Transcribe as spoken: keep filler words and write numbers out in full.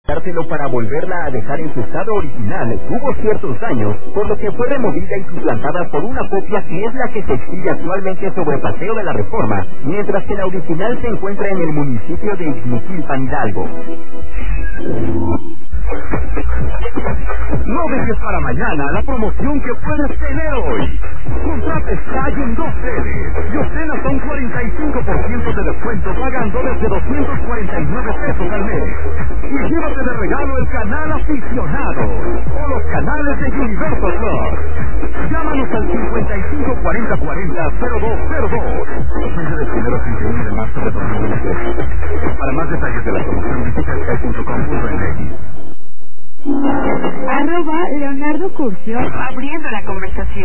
dárselo para volverla a dejar en su estado original, tuvo ciertos daños, por lo que fue removida y suplantada por una copia que es la que se exhibe actualmente sobre Paseo de la Reforma, mientras que la original se encuentra en el municipio de Ixmiquilpan, Hidalgo. No dejes para mañana la promoción que puedes tener hoy. Contrata Sky en dos sedes y obtén hasta un cuarenta y cinco por ciento de descuento pagando desde doscientos cuarenta y nueve pesos al mes. Y llévate de regalo el canal aficionado o los canales de Universal Plus. Llámanos al cincuenta y cinco cuarenta cuarenta cero dos cero dos. Fecha del primero al treinta y uno de marzo de dos mil veinte. Para más detalles de la promoción visita sky punto com punto m x. Arroba Leonardo Curcio, abriendo la conversación.